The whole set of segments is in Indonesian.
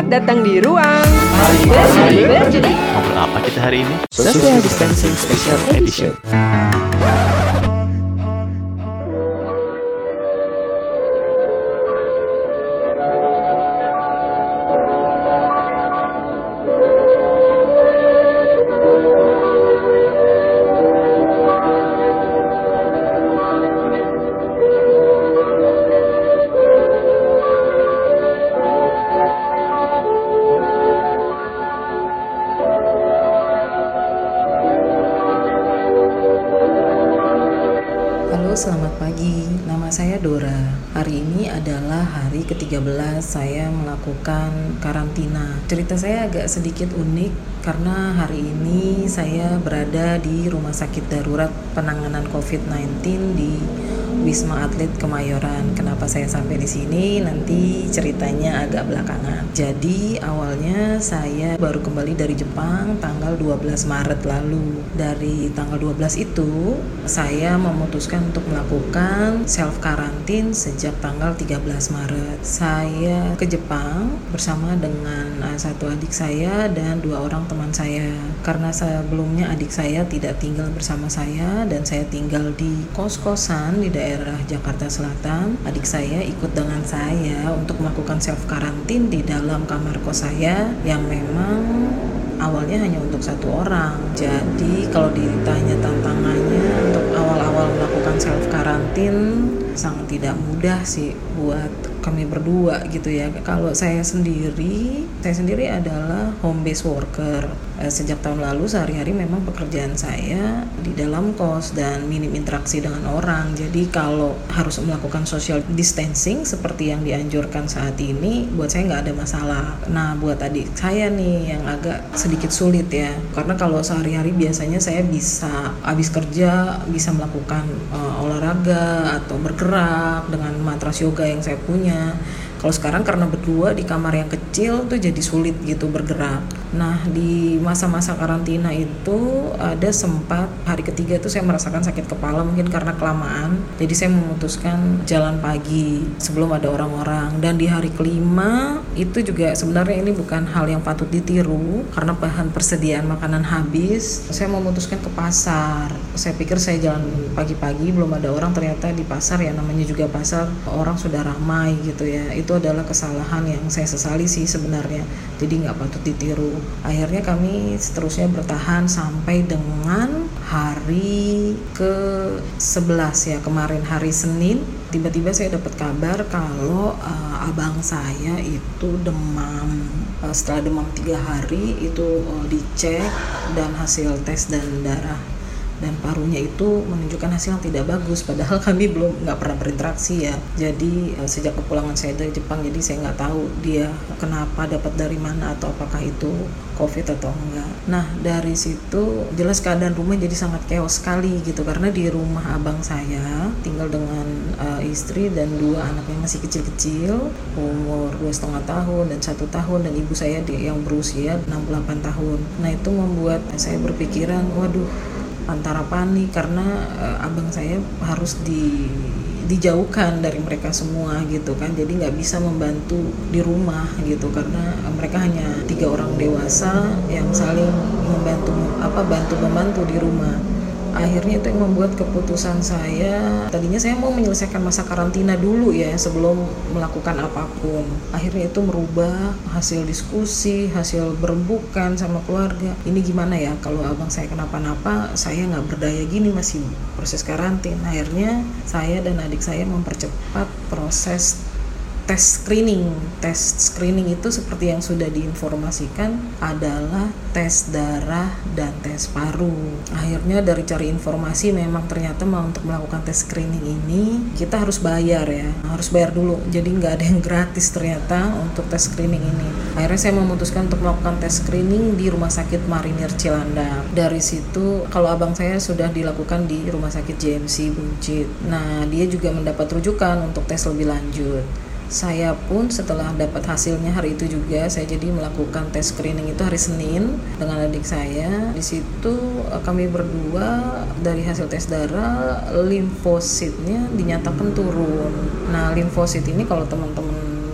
Selamat datang di ruang Mari berjudi. ngobrol apa kita hari ini? Social Distancing Special Edition. Halo, selamat pagi. Nama saya Dora. Hari ini adalah hari ke-13 saya melakukan karantina. Cerita saya agak sedikit unik karena hari ini saya berada di Rumah Sakit Darurat Penanganan COVID-19 di Wisma Atlet Kemayoran. Kenapa saya sampai di sini? Nanti ceritanya agak belakangan. Jadi awalnya saya baru kembali dari Jepang tanggal 12 Maret lalu. Dari tanggal 12 itu saya memutuskan untuk melakukan self karantin sejak tanggal 13 Maret. Saya ke Jepang bersama dengan satu adik saya dan dua orang teman saya. Karena sebelumnya adik saya tidak tinggal bersama saya dan saya tinggal di kos-kosan di daerah Jakarta Selatan, adik saya ikut dengan saya untuk melakukan self karantin di dalam kamar kos saya yang memang awalnya hanya untuk satu orang. Jadi kalau ditanya tantangannya untuk awal-awal melakukan self karantin sangat tidak mudah sih buat kami berdua gitu ya. Kalau saya sendiri adalah home based worker. Sejak tahun lalu sehari-hari memang pekerjaan saya di dalam kos dan minim interaksi dengan orang. Jadi kalau harus melakukan social distancing seperti yang dianjurkan saat ini, buat saya nggak ada masalah. Nah, buat adik saya nih yang agak sedikit sulit ya. Karena kalau sehari-hari biasanya saya bisa habis kerja bisa melakukan olahraga atau bergerak dengan matras yoga yang saya punya. Kalau sekarang karena berdua di kamar yang kecil tuh jadi sulit gitu bergerak. Nah, di masa-masa karantina itu ada sempat hari ketiga tuh saya merasakan sakit kepala mungkin karena kelamaan. Jadi saya memutuskan jalan pagi sebelum ada orang-orang. Dan di hari kelima itu juga sebenarnya ini bukan hal yang patut ditiru karena bahan persediaan makanan habis. Saya memutuskan ke pasar. Saya pikir saya jalan pagi-pagi belum ada orang, ternyata di pasar ya namanya juga pasar orang sudah ramai gitu ya. Itu adalah kesalahan yang saya sesali sih sebenarnya, jadi nggak patut ditiru. Akhirnya kami seterusnya bertahan sampai dengan hari ke-11 ya, kemarin hari Senin tiba-tiba saya dapat kabar kalau abang saya itu demam. Setelah demam 3 hari itu dicek dan hasil tes dan darah dan parunya itu menunjukkan hasil yang tidak bagus, padahal kami nggak pernah berinteraksi ya. Jadi sejak kepulangan saya dari Jepang, jadi saya nggak tahu dia kenapa, dapat dari mana, atau apakah itu COVID atau enggak. Nah, dari situ jelas keadaan rumah jadi sangat chaos sekali gitu, karena di rumah abang saya tinggal dengan istri dan 2 anaknya masih kecil-kecil, umur 2,5 tahun dan 1 tahun, dan ibu saya yang berusia 68 tahun. Nah, itu membuat saya berpikiran, waduh, antara panik karena abang saya harus dijauhkan dari mereka semua gitu kan, jadi nggak bisa membantu di rumah gitu karena mereka hanya 3 orang dewasa yang saling membantu di rumah. Akhirnya itu yang membuat keputusan saya, tadinya saya mau menyelesaikan masa karantina dulu ya sebelum melakukan apapun. Akhirnya itu merubah hasil diskusi, hasil berembukan sama keluarga. Ini gimana ya kalau abang saya kenapa-napa, saya nggak berdaya gini, masih proses karantin. Akhirnya saya dan adik saya mempercepat proses tes screening. Tes screening itu seperti yang sudah diinformasikan adalah tes darah dan tes paru. Akhirnya dari cari informasi memang ternyata untuk melakukan tes screening ini kita harus bayar ya, harus bayar dulu. Jadi nggak ada yang gratis ternyata untuk tes screening ini. Akhirnya saya memutuskan untuk melakukan tes screening di Rumah Sakit Marinir Cilandak. Dari situ kalau abang saya sudah dilakukan di Rumah Sakit JMC Buncit. Nah, dia juga mendapat rujukan untuk tes lebih lanjut. Saya pun setelah dapat hasilnya hari itu juga, saya jadi melakukan tes screening itu hari Senin dengan adik saya. Di situ kami berdua dari hasil tes darah limfositnya dinyatakan turun. Nah, limfosit ini kalau teman-teman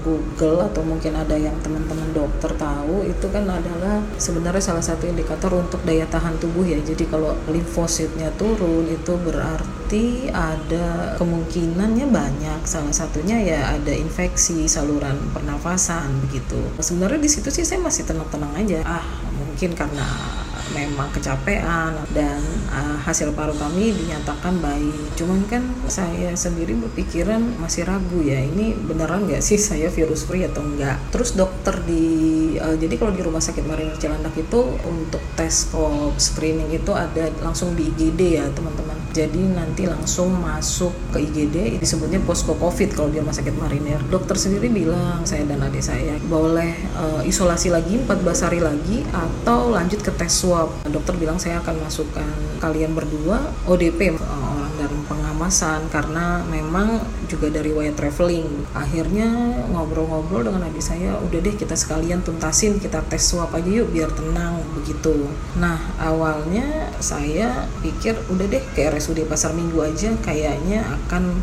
Google atau mungkin ada yang teman-teman dokter tahu, itu kan adalah sebenarnya salah satu indikator untuk daya tahan tubuh ya. Jadi kalau limfositnya turun itu berarti ada kemungkinannya banyak. Salah satunya ya ada infeksi saluran pernafasan begitu. Sebenarnya di situ sih saya masih tenang-tenang aja. Mungkin karena memang kecapean dan hasil paru kami dinyatakan baik. Cuman kan saya sendiri berpikiran masih ragu ya, ini beneran nggak sih saya virus free atau enggak. Terus dokter jadi kalau di Rumah Sakit Mariner Cilandak itu untuk tes swab screening itu ada langsung di IGD ya teman-teman. Jadi nanti langsung masuk ke IGD, disebutnya posko COVID kalau di Rumah Sakit Mariner. Dokter sendiri bilang saya dan adik saya boleh isolasi lagi 14 hari lagi atau lanjut ke tes swab. Dokter bilang saya akan masukkan kalian berdua ODP, orang dalam pengawasan, karena memang juga dari riwayat traveling. Akhirnya ngobrol-ngobrol dengan adik saya, udah deh kita sekalian tuntasin, kita tes swab aja yuk biar tenang begitu. Nah awalnya saya pikir udah deh ke RSUD Pasar Minggu aja, kayaknya akan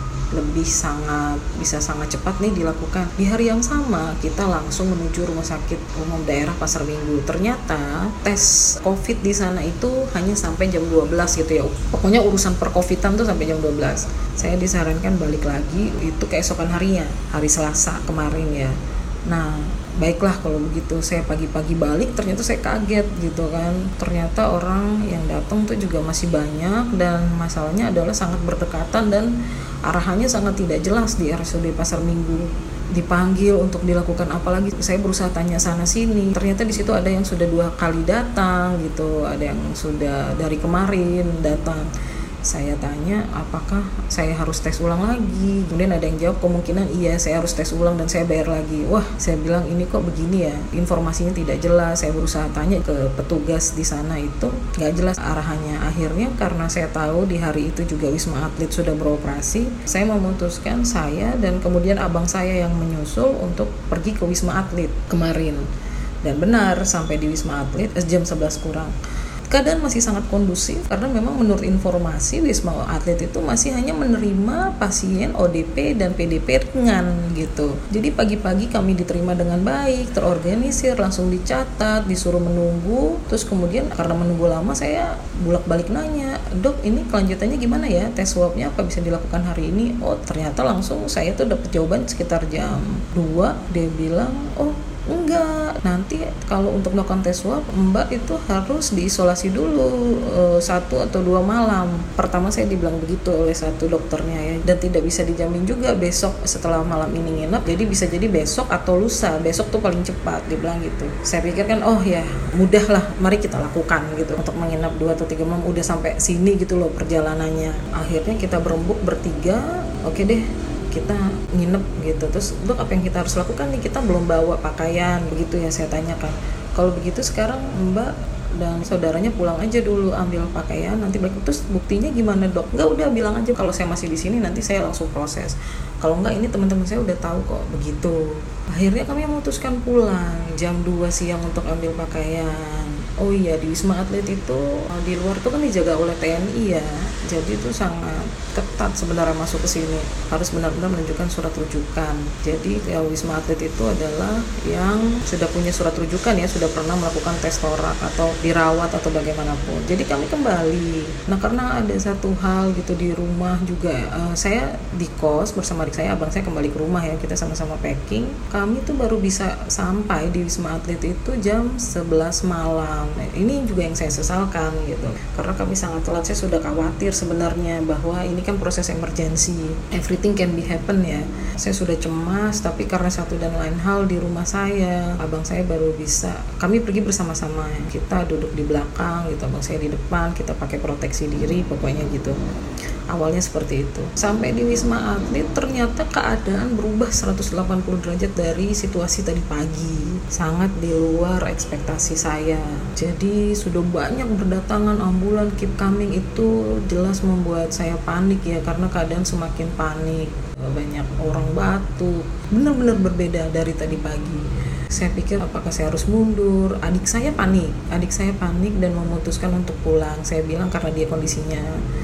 bisa sangat cepat nih dilakukan. Di hari yang sama kita langsung menuju Rumah Sakit Umum Daerah Pasar Minggu. Ternyata tes COVID di sana itu hanya sampai jam 12 gitu ya. Pokoknya urusan per-covidan tuh sampai jam 12. Saya disarankan balik lagi itu keesokan harinya, hari Selasa kemarin ya. Nah baiklah kalau begitu, saya pagi-pagi balik, ternyata saya kaget gitu kan. Ternyata orang yang datang tuh juga masih banyak dan masalahnya adalah sangat berdekatan dan arahannya sangat tidak jelas di RSUD Pasar Minggu. Dipanggil untuk dilakukan apa lagi, saya berusaha tanya sana sini. Ternyata di situ ada yang sudah 2 kali datang gitu, ada yang sudah dari kemarin datang. Saya tanya apakah saya harus tes ulang lagi, kemudian ada yang jawab kemungkinan iya saya harus tes ulang dan saya bayar lagi. Wah, saya bilang ini kok begini ya, informasinya tidak jelas. Saya berusaha tanya ke petugas di sana, itu nggak jelas arahannya. Akhirnya karena saya tahu di hari itu juga Wisma Atlet sudah beroperasi, saya memutuskan saya dan kemudian abang saya yang menyusul untuk pergi ke Wisma Atlet kemarin. Dan benar sampai di Wisma Atlet jam 11 kurang. Keadaan masih sangat kondusif karena memang menurut informasi Wisma Atlet itu masih hanya menerima pasien ODP dan PDP ringan gitu. Jadi pagi-pagi kami diterima dengan baik, terorganisir, langsung dicatat, disuruh menunggu. Terus kemudian karena menunggu lama saya bolak-balik nanya, "Dok, ini kelanjutannya gimana ya? Tes swabnya apa bisa dilakukan hari ini?" Oh, ternyata langsung saya tuh dapat jawaban sekitar jam 2. Dia bilang, "Oh, enggak, nanti kalau untuk melakukan tes swab Mbak itu harus diisolasi dulu 1 atau 2 malam. Pertama saya dibilang begitu oleh satu dokternya ya, dan tidak bisa dijamin juga besok setelah malam ini nginep, jadi bisa jadi besok atau lusa, besok tuh paling cepat, dibilang gitu. Saya pikir kan oh ya mudah lah, mari kita lakukan gitu, untuk menginap 2 atau 3 malam udah sampai sini gitu loh perjalanannya. Akhirnya kita berembuk bertiga, oke deh kita nginep gitu. Terus Dok, apa yang kita harus lakukan nih, kita belum bawa pakaian begitu ya, saya tanyakan. Kalau begitu sekarang Mbak dan saudaranya pulang aja dulu, ambil pakaian, nanti balik. Terus buktinya gimana Dok? Enggak, udah bilang aja kalau saya masih di sini nanti saya langsung proses. Kalau enggak, ini teman-teman saya udah tahu kok begitu. Akhirnya kami memutuskan pulang jam 2 siang untuk ambil pakaian. Oh iya, di Wisma Atlet itu di luar tuh kan dijaga oleh TNI ya, jadi itu sangat ketat sebenarnya masuk ke sini, harus benar-benar menunjukkan surat rujukan. Jadi ya, Wisma Atlet itu adalah yang sudah punya surat rujukan ya, sudah pernah melakukan tes torak atau dirawat atau bagaimanapun. Jadi kami kembali. Nah karena ada satu hal gitu di rumah juga, saya di kos bersama adik saya, abang saya kembali ke rumah ya, kita sama-sama packing. Kami tuh baru bisa sampai di Wisma Atlet itu jam 11 malam. Ini juga yang saya sesalkan gitu, karena kami sangat telat. Saya sudah khawatir sebenarnya bahwa ini kan proses emergency, everything can be happen ya. Saya sudah cemas, tapi karena satu dan lain hal di rumah saya, abang saya baru bisa. Kami pergi bersama-sama, kita duduk di belakang gitu, abang saya di depan, kita pakai proteksi diri, pokoknya gitu. Awalnya seperti itu. Sampai di Wisma Atlet ternyata keadaan berubah 180 derajat dari situasi tadi pagi. Sangat di luar ekspektasi saya. Jadi sudah banyak berdatangan ambulan, keep coming, itu jelas membuat saya panik ya, karena keadaan semakin panik. Banyak orang batuk, benar-benar berbeda dari tadi pagi. Saya pikir apakah saya harus mundur. Adik saya panik dan memutuskan untuk pulang. Saya bilang karena dia kondisinya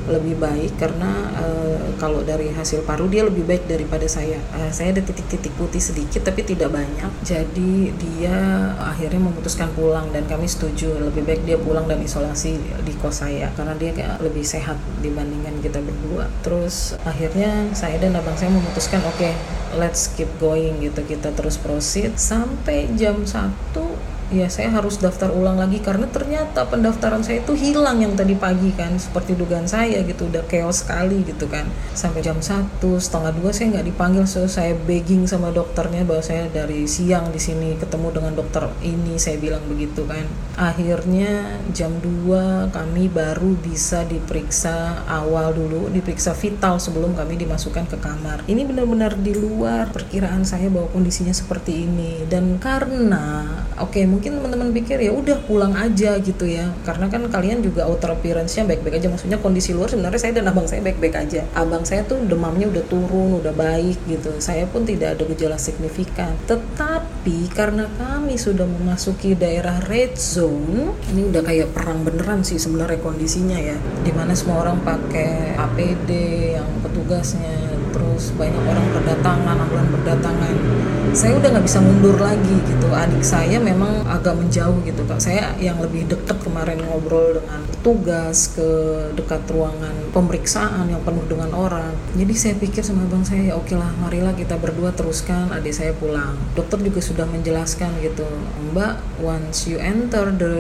lebih baik karena kalau dari hasil paru dia lebih baik daripada saya. Saya ada titik-titik putih sedikit tapi tidak banyak. Jadi dia akhirnya memutuskan pulang dan kami setuju lebih baik dia pulang dan isolasi di kos saya karena dia kayak lebih sehat dibandingkan kita berdua. Terus akhirnya saya dan abang saya memutuskan oke, let's keep going gitu, kita terus proceed sampai jam 1. Ya saya harus daftar ulang lagi karena ternyata pendaftaran saya itu hilang yang tadi pagi kan, seperti dugaan saya gitu, udah chaos sekali gitu kan. Sampai jam 1:30 saya nggak dipanggil, so saya begging sama dokternya bahwa saya dari siang di sini ketemu dengan dokter ini, saya bilang begitu kan. Akhirnya jam 2 kami baru bisa diperiksa awal dulu, diperiksa vital sebelum kami dimasukkan ke kamar. Ini benar-benar di luar perkiraan saya bahwa kondisinya seperti ini, dan karena mungkin teman-teman pikir ya udah pulang aja gitu ya, karena kan kalian juga outer appearance-nya baik-baik aja, maksudnya kondisi luar sebenarnya saya dan abang saya baik-baik aja. Abang saya tuh demamnya udah turun, udah baik gitu, saya pun tidak ada gejala signifikan. Tetapi karena kami sudah memasuki daerah red zone, ini udah kayak perang beneran sih sebenarnya kondisinya ya, dimana semua orang pakai APD yang petugasnya, terus banyak orang berdatangan, ambulan berdatangan. Saya udah nggak bisa mundur lagi gitu. Adik saya memang agak menjauh gitu Kak. Saya yang lebih dekat kemarin ngobrol dengan petugas ke dekat ruangan pemeriksaan yang penuh dengan orang. Jadi saya pikir sama abang saya, oke lah, marilah kita berdua teruskan, adik saya pulang. Dokter juga sudah menjelaskan gitu, Mbak, once you enter the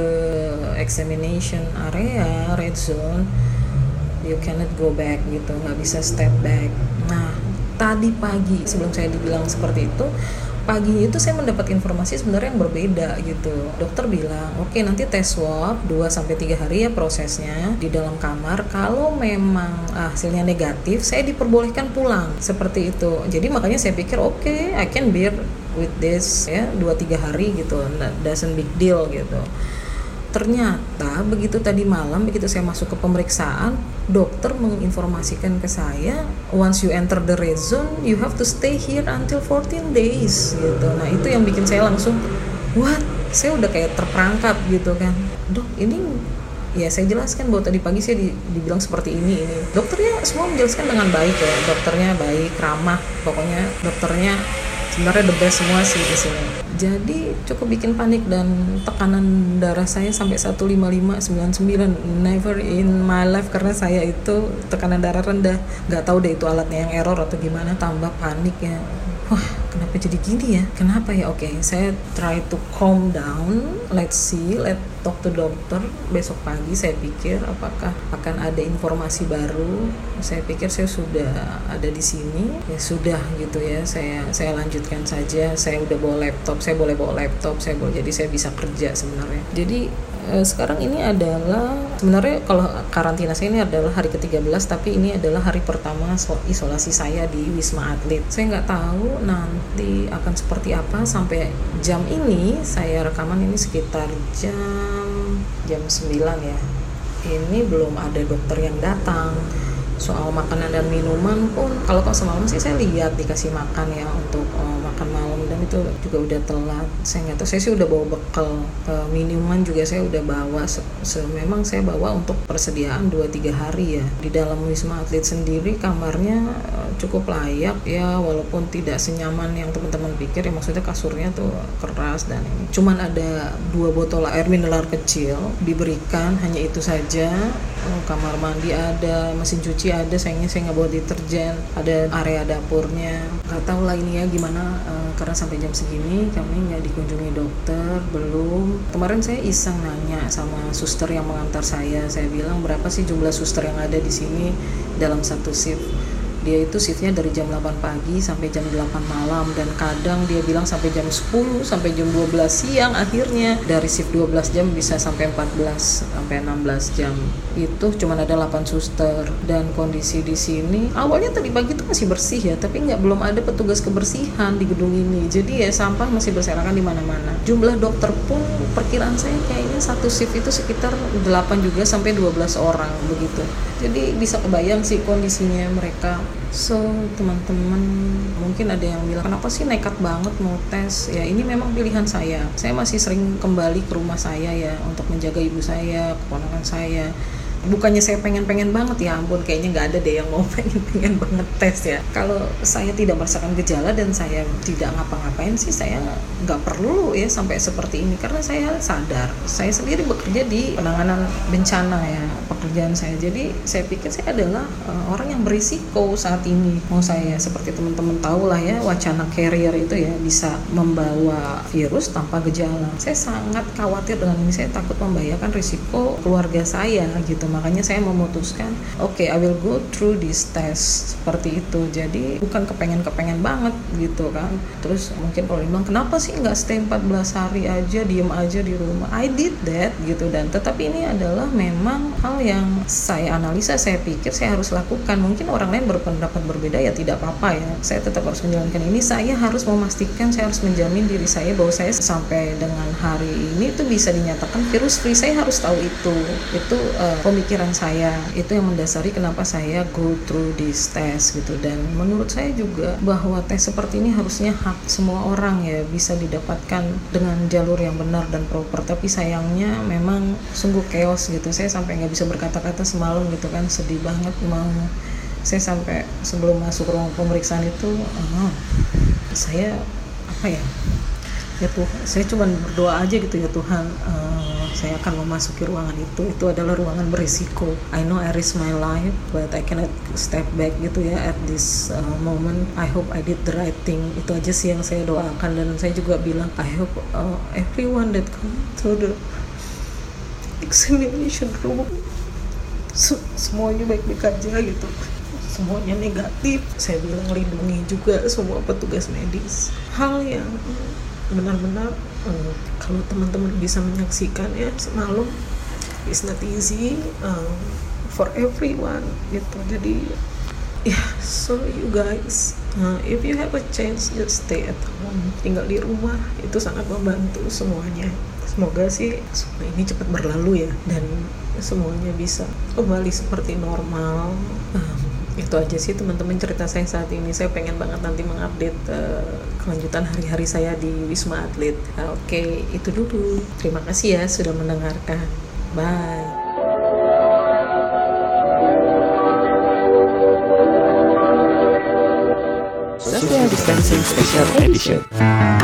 examination area, red zone, you cannot go back gitu, nggak bisa step back. Nah, tadi pagi sebelum saya dibilang seperti itu, pagi itu saya mendapat informasi sebenarnya yang berbeda gitu. Dokter bilang, oke, nanti tes swab 2-3 hari ya prosesnya di dalam kamar. Kalau memang hasilnya negatif, saya diperbolehkan pulang. Seperti itu. Jadi makanya saya pikir oke, I can bear with this ya 2-3 hari gitu. Doesn't big deal gitu. Ternyata begitu tadi malam, begitu saya masuk ke pemeriksaan, dokter menginformasikan ke saya, once you enter the red zone, you have to stay here until 14 days gitu. Nah itu yang bikin saya langsung, what? Saya udah kayak terperangkap gitu kan. Dok, ini ya saya jelaskan bahwa tadi pagi saya dibilang seperti ini. Dokternya semua menjelaskan dengan baik ya, dokternya baik, ramah, pokoknya dokternya sebenarnya the best semua sih di sini. Jadi cukup bikin panik dan tekanan darah saya sampai 155/99, never in my life, karena saya itu tekanan darah rendah. Nggak tahu deh itu alatnya yang error atau gimana, tambah panik ya. Wah, kenapa jadi gini ya? Kenapa ya? Oke, saya try to calm down. Let's see, let's talk to dokter. Besok pagi saya pikir apakah akan ada informasi baru. Saya pikir saya sudah ada di sini. Ya sudah gitu ya. Saya lanjutkan saja. Saya udah bawa laptop. Saya boleh bawa laptop. Jadi saya bisa kerja sebenarnya. Jadi sekarang ini adalah sebenarnya kalau karantina saya ini adalah hari ke-13, tapi ini adalah hari pertama isolasi saya di Wisma Atlet. Saya nggak tahu nanti akan seperti apa. Sampai jam ini saya rekaman ini sekitar jam 9 ya. Ini belum ada dokter yang datang. Soal makanan dan minuman pun kalau semalam sih saya lihat dikasih makan ya untuk makan malam, dan itu juga udah telat. Saya nggak tahu, saya sih udah bawa bekal, minuman juga saya udah bawa. Memang saya bawa untuk persediaan 2-3 hari ya. Di dalam Wisma Atlet sendiri kamarnya cukup layak ya, walaupun tidak senyaman yang teman-teman pikir ya, maksudnya kasurnya tuh keras dan ini. Cuman ada 2 botol air mineral kecil diberikan, hanya itu saja. Kamar mandi ada, mesin cuci ada, sayangnya saya nggak bawa deterjen, ada area dapurnya. Nggak tahu lah ini ya gimana, karena sampai jam segini kami nggak dikunjungi dokter, belum. Kemarin saya iseng nanya sama suster yang mengantar saya bilang berapa sih jumlah suster yang ada di sini dalam satu shift. Dia itu shiftnya dari jam 8 pagi sampai jam 8 malam, dan kadang dia bilang sampai jam 10 sampai jam 12 siang. Akhirnya dari shift 12 jam bisa sampai 14 sampai 16 jam. Itu cuma ada 8 suster, dan kondisi di sini awalnya tadi pagi itu masih bersih ya, tapi belum ada petugas kebersihan di gedung ini. Jadi ya sampah masih berserakan di mana-mana. Jumlah dokter pun perkiraan saya kayaknya satu shift itu sekitar 8 juga sampai 12 orang begitu. Jadi bisa kebayang sih kondisinya mereka. So teman-teman mungkin ada yang bilang kenapa sih nekat banget mau tes. Ya ini memang pilihan saya masih sering kembali ke rumah saya ya untuk menjaga ibu saya, keponakan saya. bukannya saya pengen-pengen banget, ya ampun, kayaknya nggak ada deh yang mau pengen-pengen banget tes ya. Kalau saya tidak merasakan gejala dan saya tidak ngapa-ngapain sih, saya nggak perlu ya sampai seperti ini, karena saya sadar saya sendiri bekerja di penanganan bencana ya pekerjaan saya. Jadi saya pikir saya adalah orang yang berisiko saat ini. Mau saya seperti teman-teman tahu lah ya, wacana carrier itu ya, bisa membawa virus tanpa gejala. Saya sangat khawatir dengan ini, saya takut membahayakan risiko keluarga saya gitu. Makanya saya memutuskan, oke, I will go through this test seperti itu. Jadi bukan kepengen banget gitu kan. Terus mungkin kalau bilang, kenapa sih nggak stay 14 hari aja, diem aja di rumah? I did that gitu. Dan tetapi ini adalah memang hal yang saya analisa, saya pikir saya harus lakukan. Mungkin orang lain berpendapat berbeda, ya tidak apa-apa ya, saya tetap harus menjalankan ini. Saya harus memastikan, saya harus menjamin diri saya bahwa saya sampai dengan hari ini itu bisa dinyatakan virus free. Saya harus tahu itu pemikiran saya, itu yang mendasari kenapa saya go through this test gitu. Dan menurut saya juga bahwa tes seperti ini harusnya hak semua orang ya, bisa didapatkan dengan jalur yang benar dan proper. Tapi sayangnya memang sungguh chaos gitu. Saya sampai nggak bisa berkata-kata semalam gitu kan, sedih banget. Saya sampai sebelum masuk ruang pemeriksaan itu saya ya Tuhan, saya cuma berdoa aja gitu, ya Tuhan, saya akan memasuki ruangan itu adalah ruangan berisiko. I know I risk my life but I cannot step back gitu ya at this moment. I hope I did the right thing. Itu aja sih yang saya doakan. Dan saya juga bilang, I hope everyone that come through the examination room semuanya baik-baik aja gitu, semuanya negatif. Saya bilang lindungi juga semua petugas medis. Hal yang benar-benar kalau teman-teman bisa menyaksikan ya semalam, it's not easy for everyone gitu. Jadi so you guys, if you have a chance, just stay at home, tinggal di rumah, itu sangat membantu semuanya. Semoga sih semua ini cepat berlalu ya, dan semuanya bisa kembali seperti normal. Itu aja sih teman-teman cerita saya saat ini. Saya pengen banget nanti mengupdate kelanjutan hari-hari saya di Wisma Atlet. Oke, itu dulu. Terima kasih ya sudah mendengarkan. Bye. Social Distancing Special Edition.